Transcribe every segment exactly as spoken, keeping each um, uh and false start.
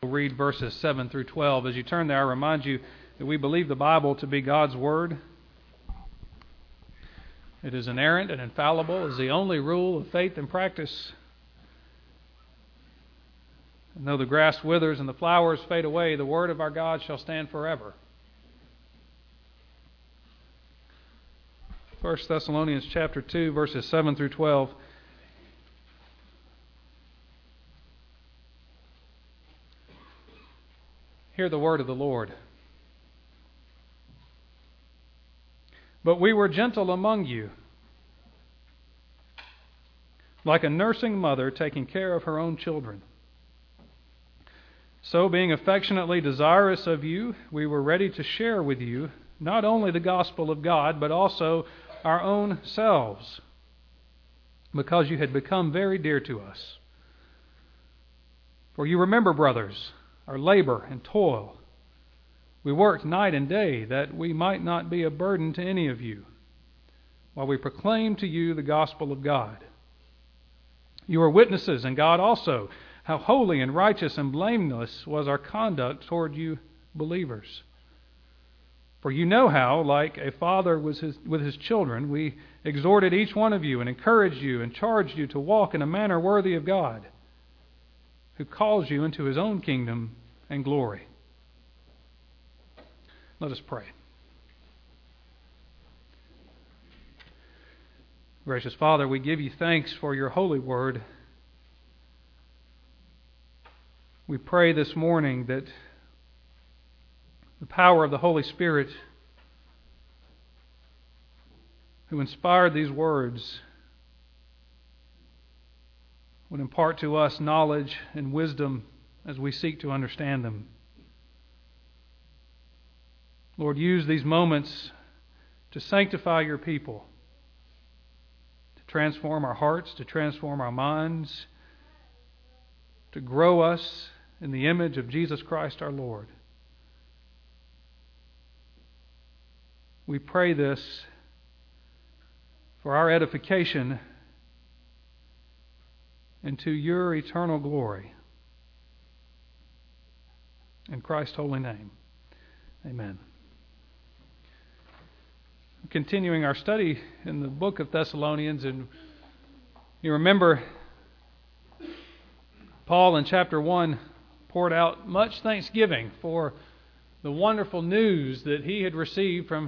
We'll read verses seven through twelve. As you turn there, I remind you that we believe the Bible to be God's Word. It is inerrant and infallible, is the only rule of faith and practice. And though the grass withers and the flowers fade away, the Word of our God shall stand forever. First Thessalonians chapter two, verses seven through twelve. Hear the word of the Lord. But we were gentle among you, like a nursing mother taking care of her own children. So, being affectionately desirous of you, we were ready to share with you not only the gospel of God, but also our own selves, because you had become very dear to us. For you remember, brothers, our labor and toil. We worked night and day that we might not be a burden to any of you, while we proclaim to you the gospel of God. You are witnesses, and God also, how holy and righteous and blameless was our conduct toward you believers. For you know how, like a father with his, with his children, we exhorted each one of you and encouraged you and charged you to walk in a manner worthy of God, who calls you into His own kingdom and glory. Let us pray. Gracious Father, we give you thanks for your holy word. We pray this morning that the power of the Holy Spirit, who inspired these words, would impart to us knowledge and wisdom as we seek to understand them. Lord, use these moments to sanctify your people, to transform our hearts, to transform our minds, to grow us in the image of Jesus Christ our Lord. We pray this for our edification and to your eternal glory. In Christ's holy name, amen. Continuing our study in the book of Thessalonians, and you remember Paul in chapter one poured out much thanksgiving for the wonderful news that he had received from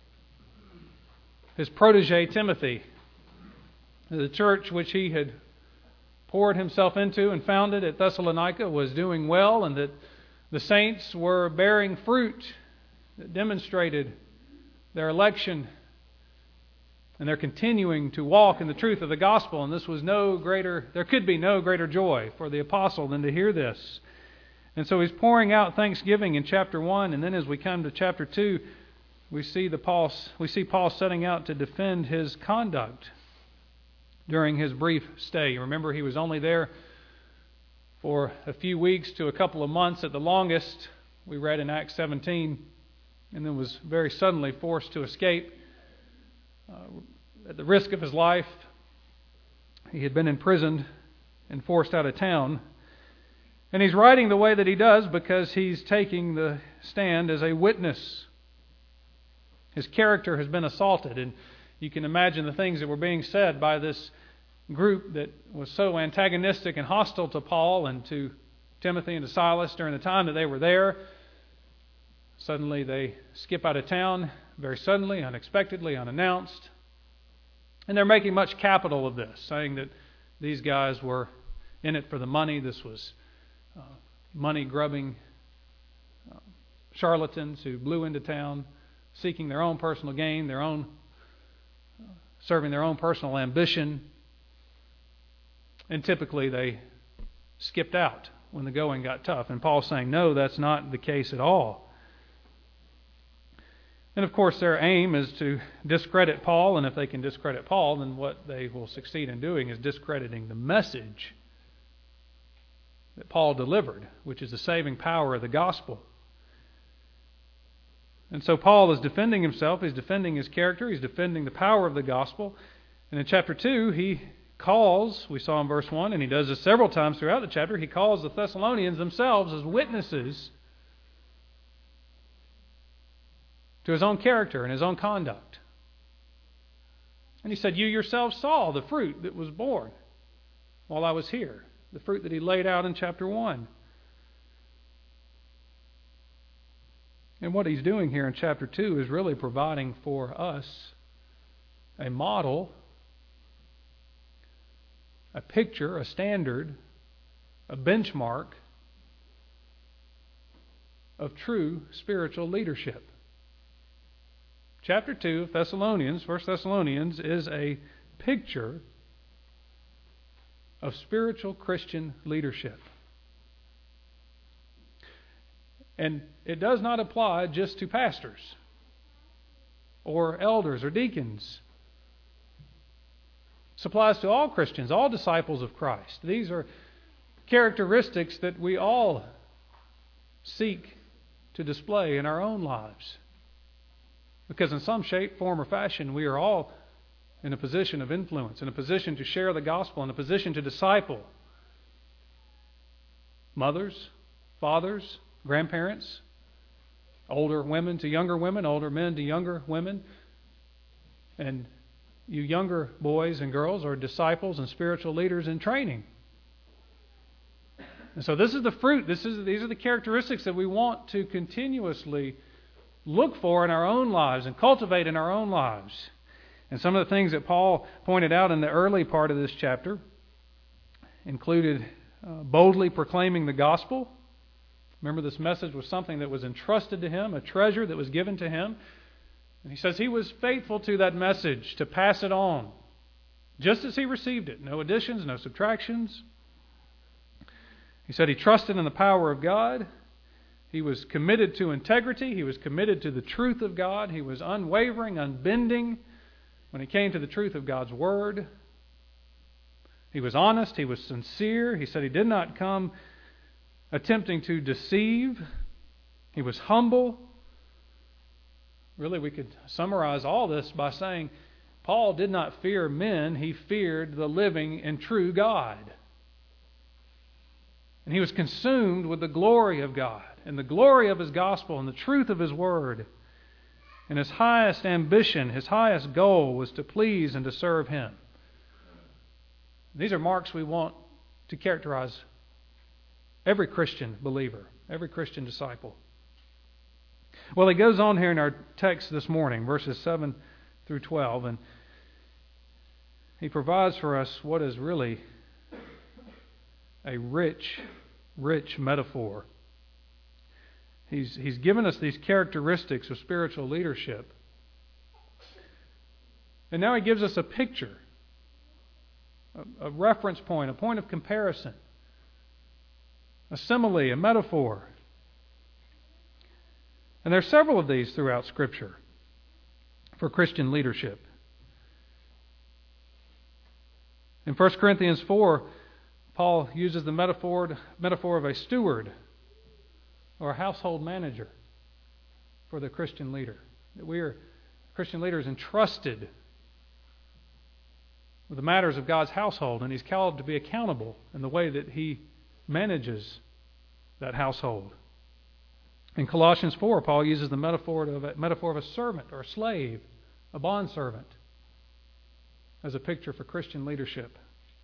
his protege Timothy. The church which he had poured himself into and founded at Thessalonica was doing well, and that the saints were bearing fruit that demonstrated their election, and they're continuing to walk in the truth of the gospel. And this was no greater, there could be no greater joy for the apostle than to hear this. And so he's pouring out thanksgiving in chapter one, and then as we come to chapter two, we see the Paul we see Paul setting out to defend his conduct during his brief stay. Remember, he was only there for a few weeks to a couple of months at the longest. We read in Acts seventeen, and then was very suddenly forced to escape uh, at the risk of his life. He had been imprisoned and forced out of town. And he's writing the way that he does because he's taking the stand as a witness. His character has been assaulted, and you can imagine the things that were being said by this group that was so antagonistic and hostile to Paul and to Timothy and to Silas during the time that they were there. Suddenly they skip out of town, very suddenly, unexpectedly, unannounced. And they're making much capital of this, saying that these guys were in it for the money. This was uh, money-grubbing uh, charlatans who blew into town, seeking their own personal gain, their own uh, serving their own personal ambition. And typically they skipped out when the going got tough. And Paul's saying, no, that's not the case at all. And of course their aim is to discredit Paul, and if they can discredit Paul, then what they will succeed in doing is discrediting the message that Paul delivered, which is the saving power of the gospel. And so Paul is defending himself, he's defending his character, he's defending the power of the gospel. And in chapter two, he calls, we saw in verse one, and he does this several times throughout the chapter, he calls the Thessalonians themselves as witnesses to his own character and his own conduct. And he said, you yourselves saw the fruit that was born while I was here, the fruit that he laid out in chapter one. And what he's doing here in chapter two is really providing for us a model, a picture, a standard, a benchmark of true spiritual leadership. Chapter two of Thessalonians, First Thessalonians, is a picture of spiritual Christian leadership. And it does not apply just to pastors or elders or deacons. It applies to all Christians, all disciples of Christ. These are characteristics that we all seek to display in our own lives. Because in some shape, form, or fashion, we are all in a position of influence, in a position to share the gospel, in a position to disciple. Mothers, fathers, grandparents, older women to younger women, older men to younger women. And you younger boys and girls are disciples and spiritual leaders in training. And so this is the fruit. This is these are the characteristics that we want to continuously look for in our own lives and cultivate in our own lives. And some of the things that Paul pointed out in the early part of this chapter included uh, boldly proclaiming the gospel. Remember, this message was something that was entrusted to him, a treasure that was given to him. And he says he was faithful to that message, to pass it on, just as he received it. No additions, no subtractions. He said he trusted in the power of God. He was committed to integrity. He was committed to the truth of God. He was unwavering, unbending when it came to the truth of God's Word. He was honest. He was sincere. He said he did not come attempting to deceive. He was humble. Really, we could summarize all this by saying Paul did not fear men. He feared the living and true God. And he was consumed with the glory of God and the glory of His gospel and the truth of His Word. And his highest ambition, his highest goal was to please and to serve Him. These are marks we want to characterize every Christian believer, every Christian disciple. Well, he goes on here in our text this morning, verses seven through twelve, and he provides for us what is really a rich, rich metaphor. He's, he's given us these characteristics of spiritual leadership. And now he gives us a picture, a, a reference point, a point of comparison, a simile, a metaphor. And there are several of these throughout Scripture for Christian leadership. In First Corinthians four, Paul uses the metaphor, metaphor of a steward or a household manager for the Christian leader. That we are Christian leaders entrusted with the matters of God's household, and he's called to be accountable in the way that he manages that household. In Colossians four, Paul uses the metaphor of a, metaphor of a servant or a slave, a bondservant, as a picture for Christian leadership.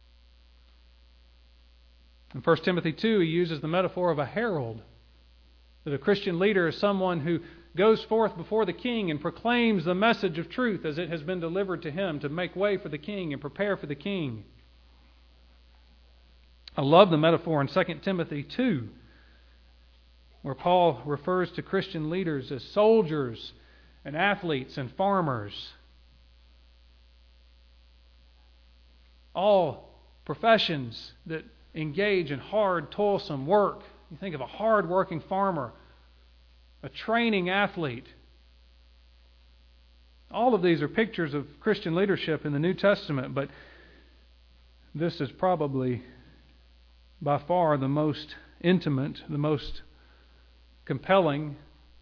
In First Timothy two, he uses the metaphor of a herald, that a Christian leader is someone who goes forth before the king and proclaims the message of truth as it has been delivered to him, to make way for the king and prepare for the king. I love the metaphor in Second Timothy two, where Paul refers to Christian leaders as soldiers and athletes and farmers. All professions that engage in hard, toilsome work. You think of a hard-working farmer, a training athlete. All of these are pictures of Christian leadership in the New Testament, but this is probably by far the most intimate, the most compelling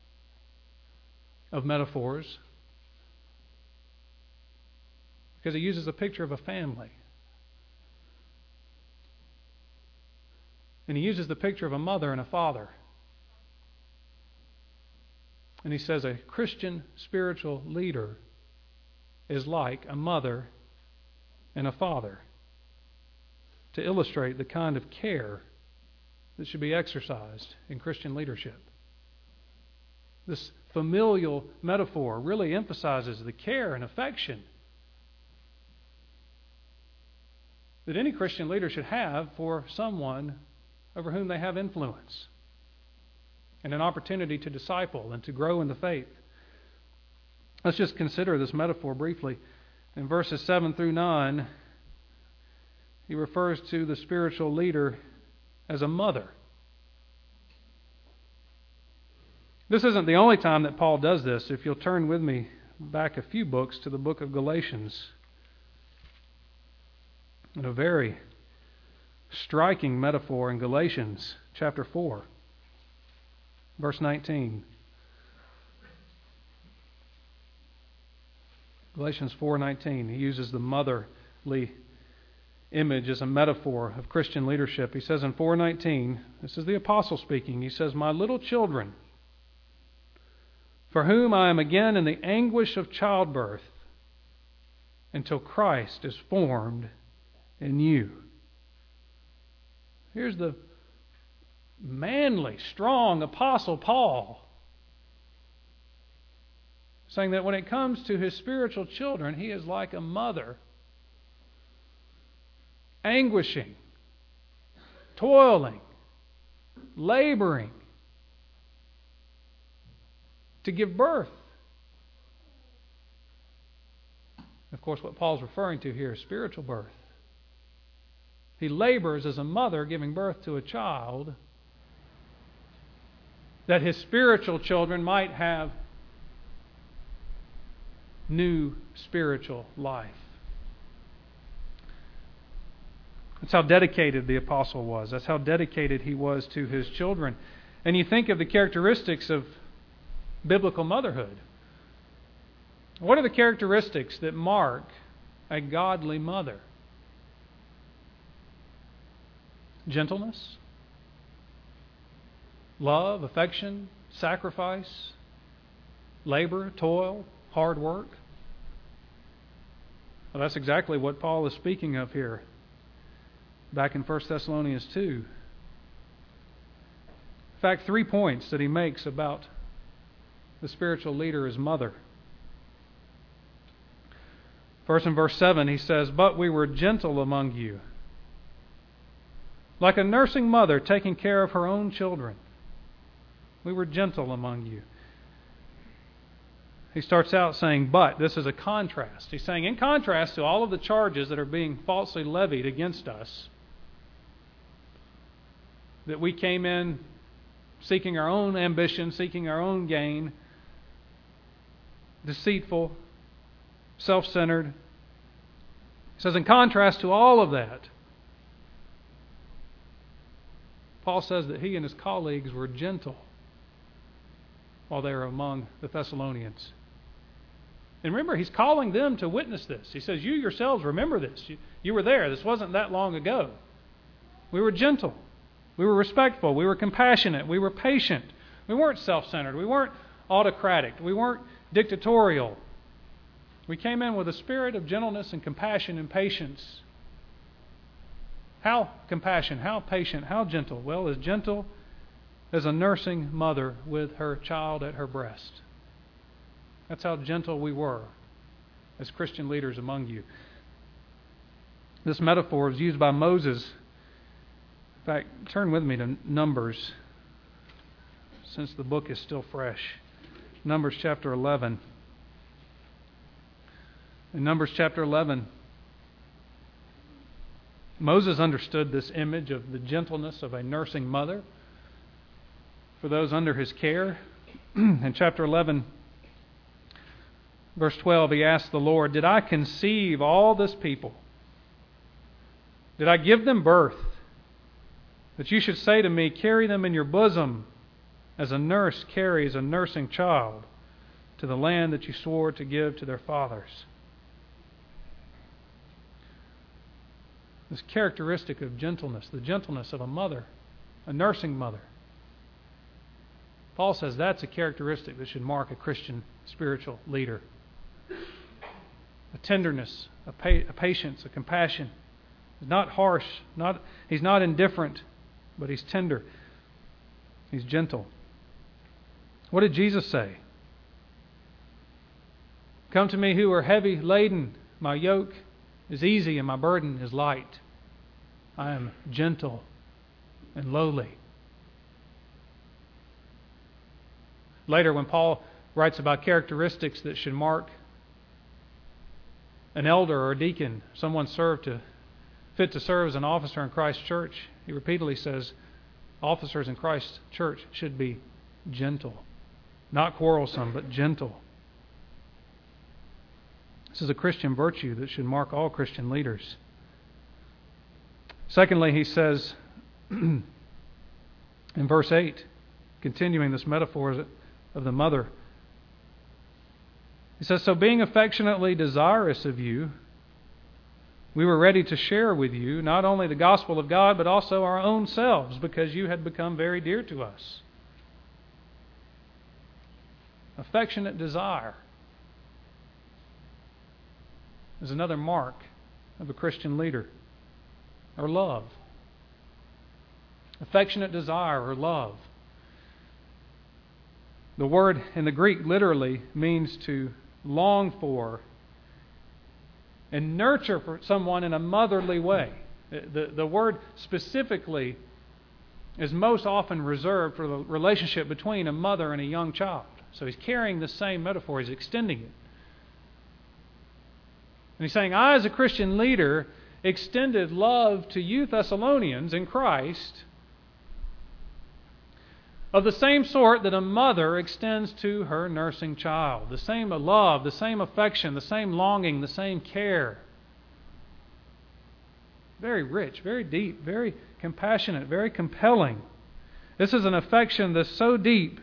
of metaphors, because it uses a picture of a family, And he uses the picture of a mother and a father. And he says a Christian spiritual leader is like a mother and a father, to illustrate the kind of care that should be exercised in Christian leadership. This familial metaphor really emphasizes the care and affection that any Christian leader should have for someone over whom they have influence and an opportunity to disciple and to grow in the faith. Let's just consider this metaphor briefly. In verses seven through nine, he refers to the spiritual leader as a mother. This isn't the only time that Paul does this. If you'll turn with me back a few books to the book of Galatians, in a very striking metaphor in Galatians chapter four, verse nineteen. Galatians four nineteen. He uses the motherly image as a metaphor of Christian leadership. He says in four nineteen, this is the apostle speaking, he says, "My little children, for whom I am again in the anguish of childbirth, until Christ is formed in you." Here's the manly, strong apostle Paul saying that when it comes to his spiritual children, he is like a mother, anguishing, toiling, laboring to give birth. Of course, what Paul's referring to here is spiritual birth. He labors as a mother giving birth to a child that his spiritual children might have new spiritual life. That's how dedicated the apostle was. That's how dedicated he was to his children. And you think of the characteristics of biblical motherhood. What are the characteristics that mark a godly mother? Gentleness, love, affection, sacrifice, labor, toil, hard work. Well, that's exactly what Paul is speaking of here, back in First Thessalonians two. In fact, three points that he makes about the spiritual leader as mother. First, in verse seven, he says, "But we were gentle among you, like a nursing mother taking care of her own children. We were gentle among you." He starts out saying, but. This is a contrast. He's saying, in contrast to all of the charges that are being falsely levied against us, that we came in seeking our own ambition, seeking our own gain, deceitful, self-centered. He says, in contrast to all of that, Paul says that he and his colleagues were gentle while they were among the Thessalonians. And remember, he's calling them to witness this. He says, you yourselves remember this. You, you were there. This wasn't that long ago. We were gentle. We were respectful. We were compassionate. We were patient. We weren't self-centered. We weren't autocratic. We weren't dictatorial. We came in with a spirit of gentleness and compassion and patience. How compassion, how patient, how gentle? Well, as gentle as a nursing mother with her child at her breast. That's how gentle we were as Christian leaders among you. This metaphor is used by Moses. In fact, turn with me to Numbers, since the book is still fresh. Numbers chapter eleven. In Numbers chapter eleven, Moses understood this image of the gentleness of a nursing mother for those under his care. In chapter eleven, verse twelve, he asked the Lord, "Did I conceive all this people? Did I give them birth? That you should say to me, carry them in your bosom, as a nurse carries a nursing child to the land that you swore to give to their fathers." This characteristic of gentleness, the gentleness of a mother a nursing mother. Paul says that's a characteristic that should mark a Christian spiritual leader. A tenderness, a, pa- a patience, a compassion. He's not harsh, not, he's not indifferent, but he's tender. He's gentle. What did Jesus say? Come to me who are heavy laden. My yoke is easy and my burden is light. I am gentle and lowly. Later, when Paul writes about characteristics that should mark an elder or a deacon, someone served to fit to serve as an officer in Christ's church, he repeatedly says officers in Christ's church should be gentle. Not quarrelsome, but gentle. This is a Christian virtue that should mark all Christian leaders. Secondly, he says in verse eight, continuing this metaphor of the mother, he says, so being affectionately desirous of you, we were ready to share with you not only the gospel of God, but also our own selves, because you had become very dear to us. Affectionate desire is another mark of a Christian leader, or love. Affectionate desire or love. The word in the Greek literally means to long for and nurture for someone in a motherly way. The, the, the word specifically is most often reserved for the relationship between a mother and a young child. So he's carrying the same metaphor, he's extending it. And he's saying, I as a Christian leader extended love to you Thessalonians in Christ of the same sort that a mother extends to her nursing child. The same love, the same affection, the same longing, the same care. Very rich, very deep, very compassionate, very compelling. This is an affection that's so deep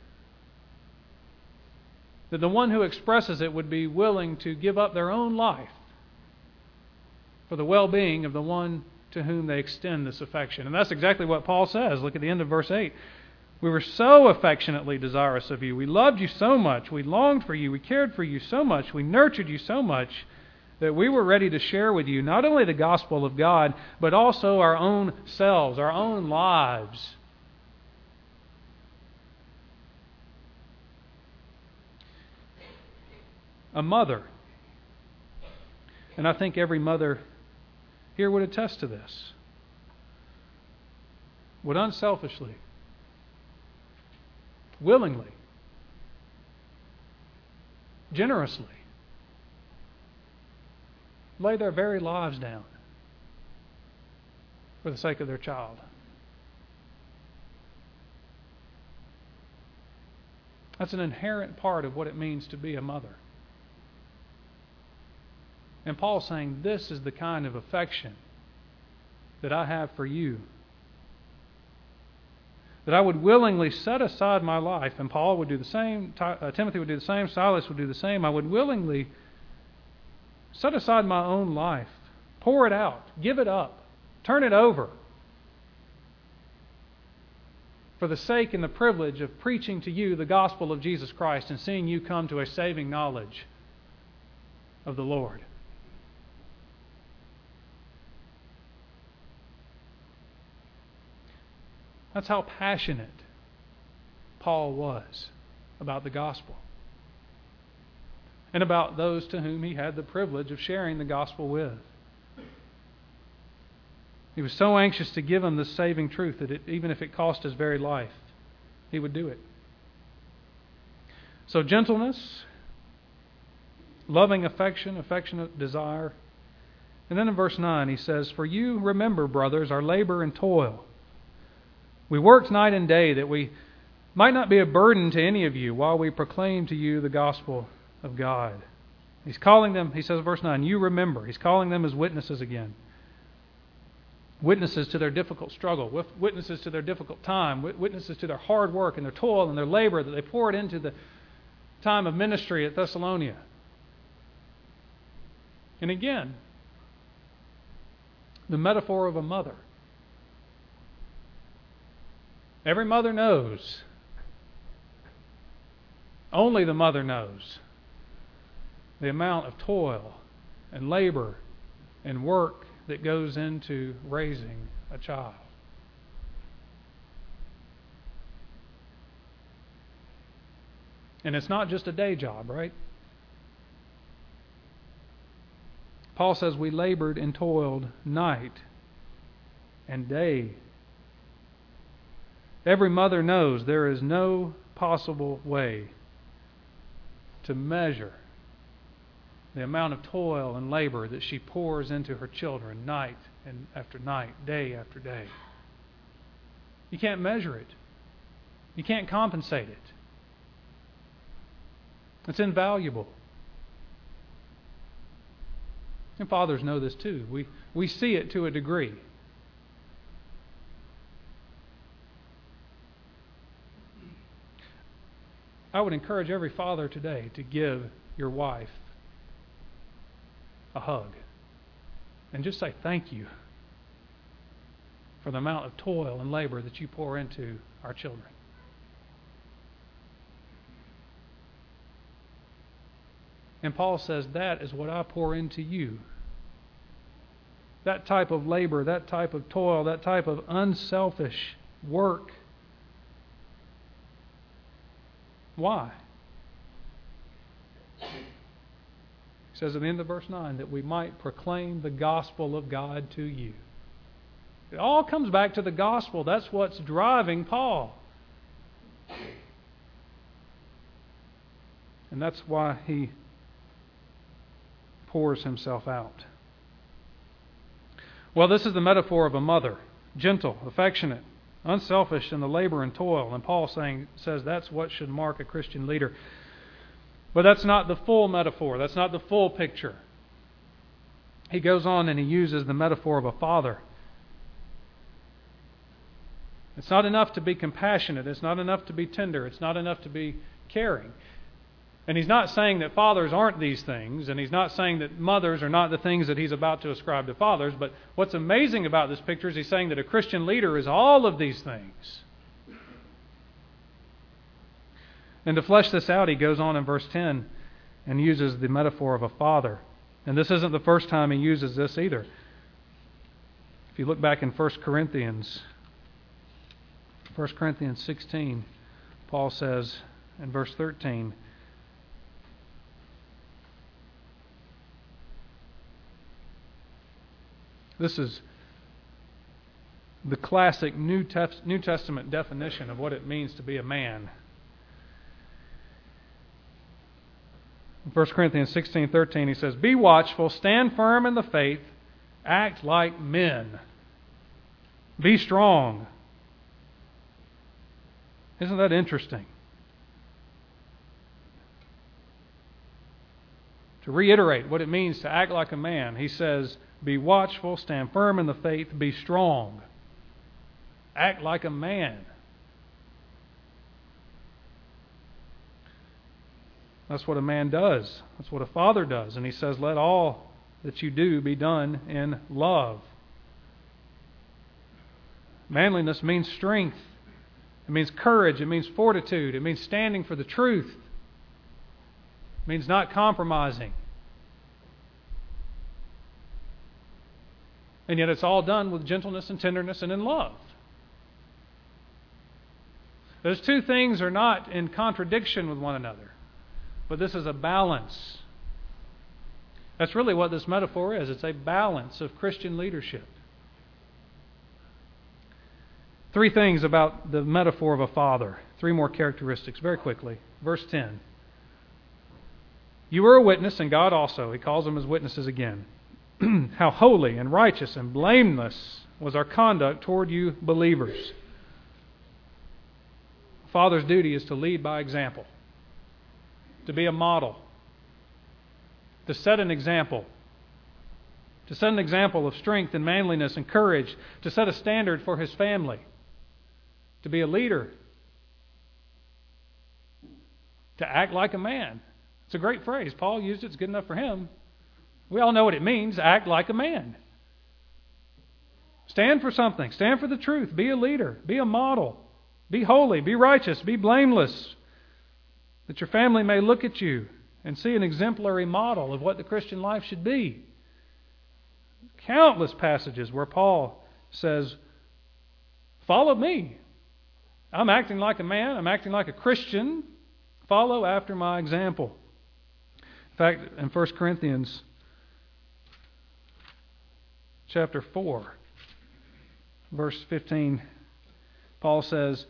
that the one who expresses it would be willing to give up their own life for the well-being of the one to whom they extend this affection. And that's exactly what Paul says. Look at the end of verse eight. We were so affectionately desirous of you. We loved you so much. We longed for you. We cared for you so much. We nurtured you so much that we were ready to share with you not only the gospel of God, but also our own selves, our own lives. A mother, and I think every mother here would attest to this, would unselfishly, willingly, generously lay their very lives down for the sake of their child. That's an inherent part of what it means to be a mother. And Paul's saying, this is the kind of affection that I have for you. That I would willingly set aside my life, and Paul would do the same, uh, Timothy would do the same, Silas would do the same. I would willingly set aside my own life, pour it out, give it up, turn it over, for the sake and the privilege of preaching to you the gospel of Jesus Christ and seeing you come to a saving knowledge of the Lord. That's how passionate Paul was about the gospel and about those to whom he had the privilege of sharing the gospel with. He was so anxious to give them this saving truth that it, even if it cost his very life, he would do it. So gentleness, loving affection, affectionate desire. And then in verse nine he says, for you remember, brothers, our labor and toil. We worked night and day that we might not be a burden to any of you while we proclaim to you the gospel of God. He's calling them, he says, verse nine, you remember. He's calling them as witnesses again. Witnesses to their difficult struggle, witnesses to their difficult time, witnesses to their hard work and their toil and their labor that they poured into the time of ministry at Thessalonia. And again, the metaphor of a mother. Every mother knows. Only the mother knows the amount of toil and labor and work that goes into raising a child. And it's not just a day job, right? Paul says we labored and toiled night and day. Every mother knows there is no possible way to measure the amount of toil and labor that she pours into her children night and after night, day after day. You can't measure it. You can't compensate it. It's invaluable. And fathers know this too. We, we see it to a degree. I would encourage every father today to give your wife a hug and just say thank you for the amount of toil and labor that you pour into our children. And Paul says that is what I pour into you. That type of labor, that type of toil, that type of unselfish work. Why? He says at the end of verse nine that we might proclaim the gospel of God to you. It all comes back to the gospel. That's what's driving Paul. And that's why he pours himself out. Well, this is the metaphor of a mother, gentle, affectionate, unselfish in the labor and toil. And Paul saying says that's what should mark a Christian leader. But that's not the full metaphor. That's not the full picture. He goes on and he uses the metaphor of a father. It's not enough to be compassionate. It's not enough to be tender. It's not enough to be caring. And he's not saying that fathers aren't these things, and he's not saying that mothers are not the things that he's about to ascribe to fathers, but what's amazing about this picture is he's saying that a Christian leader is all of these things. And to flesh this out, he goes on in verse ten and uses the metaphor of a father. And this isn't the first time he uses this either. If you look back in First Corinthians, First Corinthians sixteen, Paul says in verse thirteen, this is the classic New Testament definition of what it means to be a man. In First Corinthians sixteen thirteen, he says, "Be watchful, stand firm in the faith, act like men. Be strong." Isn't that interesting? To reiterate what it means to act like a man, he says, be watchful, stand firm in the faith, be strong. Act like a man. That's what a man does. That's what a father does. And he says, let all that you do be done in love. Manliness means strength. It means courage. It means fortitude. It means standing for the truth. It means not compromising. And yet it's all done with gentleness and tenderness and in love. Those two things are not in contradiction with one another, but this is a balance. That's really what this metaphor is. It's a balance of Christian leadership. Three things about the metaphor of a father. Three more characteristics, very quickly. Verse ten. You were a witness, and God also. He calls them as witnesses again. How holy and righteous and blameless was our conduct toward you believers. A father's duty is to lead by example, to be a model, to set an example, to set an example of strength and manliness and courage, to set a standard for his family, to be a leader, to act like a man. It's a great phrase. Paul used it. It's good enough for him. We all know what it means, act like a man. Stand for something. Stand for the truth. Be a leader. Be a model. Be holy, be righteous, be blameless, that your family may look at you and see an exemplary model of what the Christian life should be. Countless passages where Paul says, follow me. I'm acting like a man. I'm acting like a Christian. Follow after my example. In fact, in First Corinthians chapter four, verse fifteen, Paul says,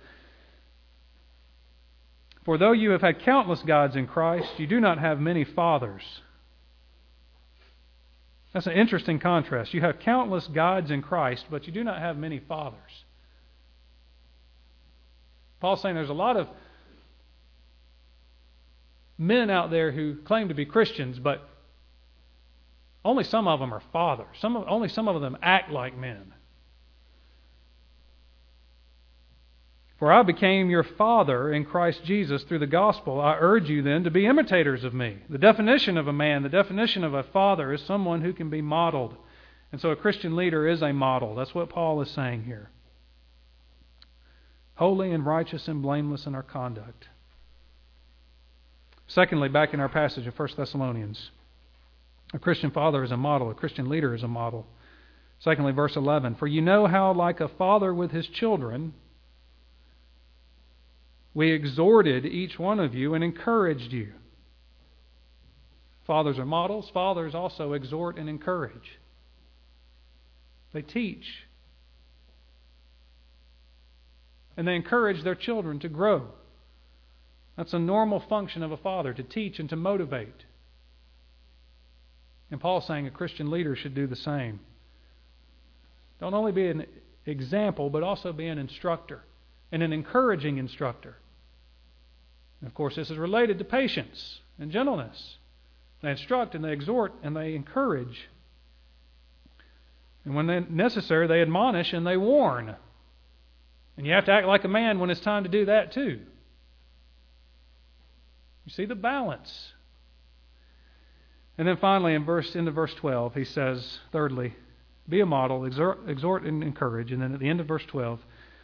for though you have had countless gods in Christ, you do not have many fathers. That's an interesting contrast. You have countless gods in Christ, but you do not have many fathers. Paul's saying there's a lot of men out there who claim to be Christians, but only some of them are fathers. Some of, only some of them act like men. For I became your father in Christ Jesus through the gospel. I urge you then to be imitators of me. The definition of a man, the definition of a father is someone who can be modeled. And so a Christian leader is a model. That's what Paul is saying here. Holy and righteous and blameless in our conduct. Secondly, back in our passage of First Thessalonians, a Christian father is a model, a Christian leader is a model. Secondly, verse eleven, for you know how like a father with his children, we exhorted each one of you and encouraged you. Fathers are models. Fathers also exhort and encourage. They teach. And they encourage their children to grow. That's a normal function of a father, to teach and to motivate. And Paul's saying a Christian leader should do the same. Don't only be an example, but also be an instructor, and an encouraging instructor. And of course, this is related to patience and gentleness. They instruct and they exhort and they encourage. And when necessary, they admonish and they warn. And you have to act like a man when it's time to do that too. You see the balance. And then finally, in verse into verse twelve, he says, thirdly, be a model, exhort, exhort and encourage. And then at the end of verse twelve,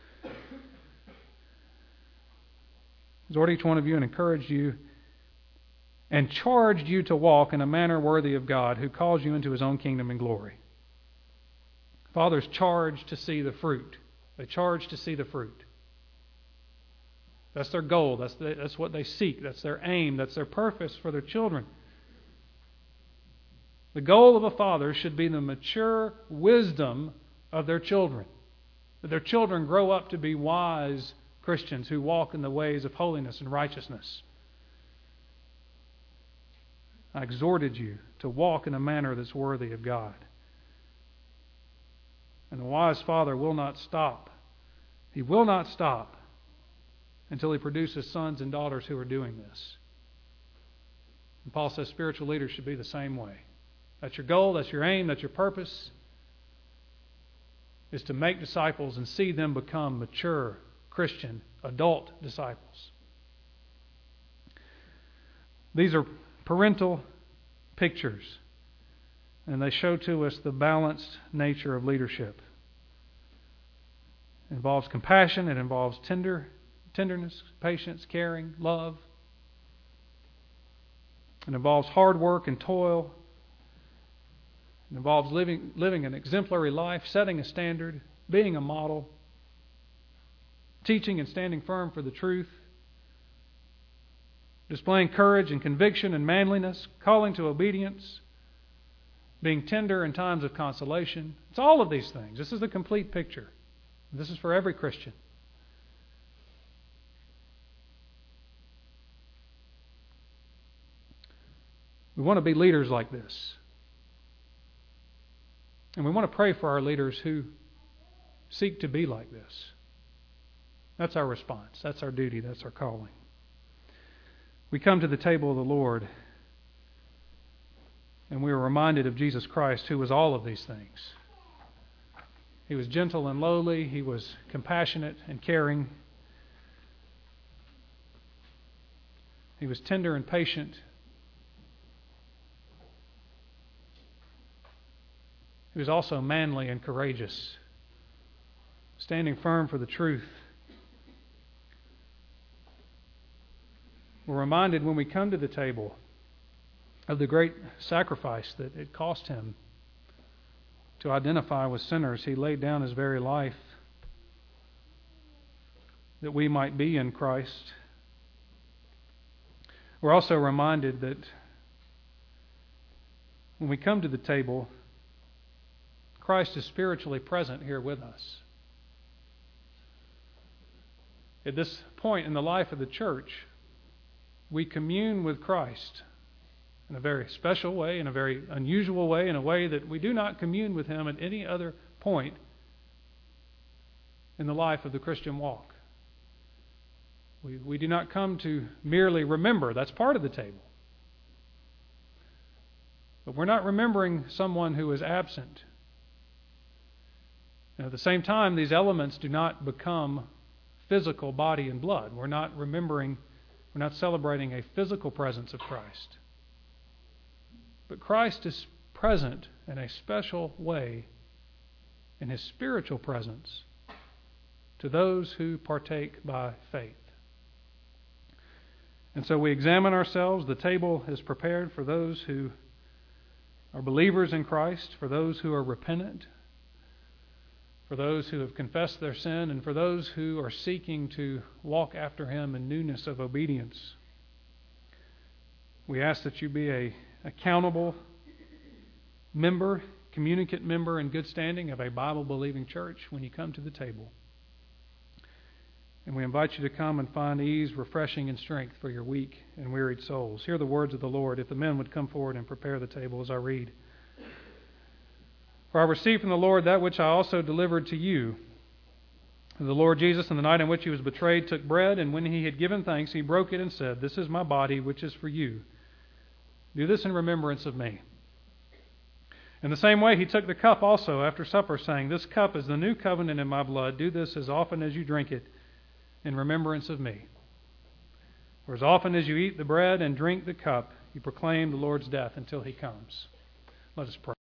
exhort each one of you and encourage you and charged you to walk in a manner worthy of God, who calls you into His own kingdom and glory. Fathers charge to see the fruit. They charge to see the fruit. That's their goal. That's, the, that's what they seek. That's their aim. That's their purpose for their children. The goal of a father should be the mature wisdom of their children. That their children grow up to be wise Christians who walk in the ways of holiness and righteousness. I exhorted you to walk in a manner that's worthy of God. And the wise father will not stop. He will not stop until he produces sons and daughters who are doing this. And Paul says spiritual leaders should be the same way. That's your goal, that's your aim, that's your purpose, is to make disciples and see them become mature Christian, adult disciples. These are parental pictures, and they show to us the balanced nature of leadership. It involves compassion, it involves tender, tenderness, patience, caring, love. It involves hard work and toil. It involves living, living an exemplary life, setting a standard, being a model, teaching and standing firm for the truth, displaying courage and conviction and manliness, calling to obedience, being tender in times of consolation. It's all of these things. This is the complete picture. This is for every Christian. We want to be leaders like this. And we want to pray for our leaders who seek to be like this. That's our response. That's our duty. That's our calling. We come to the table of the Lord, and we are reminded of Jesus Christ, who was all of these things. He was gentle and lowly. He was compassionate and caring. He was tender and patient. He was also manly and courageous, standing firm for the truth, We're reminded when we come to the table of the great sacrifice that it cost him to identify with sinners. He laid down his very life that we might be in Christ. We're also reminded that when we come to the table, Christ is spiritually present here with us. At this point in the life of the church, we commune with Christ in a very special way, in a very unusual way, in a way that we do not commune with Him at any other point in the life of the Christian walk. We, we do not come to merely remember. That's part of the table. But we're not remembering someone who is absent. And at the same time, these elements do not become physical body and blood. We're not remembering, we're not celebrating a physical presence of Christ. But Christ is present in a special way in His spiritual presence to those who partake by faith. And so we examine ourselves. The table is prepared for those who are believers in Christ, for those who are repentant, for those who have confessed their sin, and for those who are seeking to walk after Him in newness of obedience. We ask that you be a accountable member, communicant member in good standing of a Bible-believing church when you come to the table. And we invite you to come and find ease, refreshing, and strength for your weak and wearied souls. Hear the words of the Lord. If the men would come forward and prepare the table as I read. For I received from the Lord that which I also delivered to you. The Lord Jesus, on the night in which He was betrayed, took bread, and when He had given thanks, He broke it and said, "This is my body, which is for you. Do this in remembrance of me." In the same way, He took the cup also after supper, saying, "This cup is the new covenant in my blood. Do this as often as you drink it in remembrance of me. For as often as you eat the bread and drink the cup, you proclaim the Lord's death until He comes." Let us pray.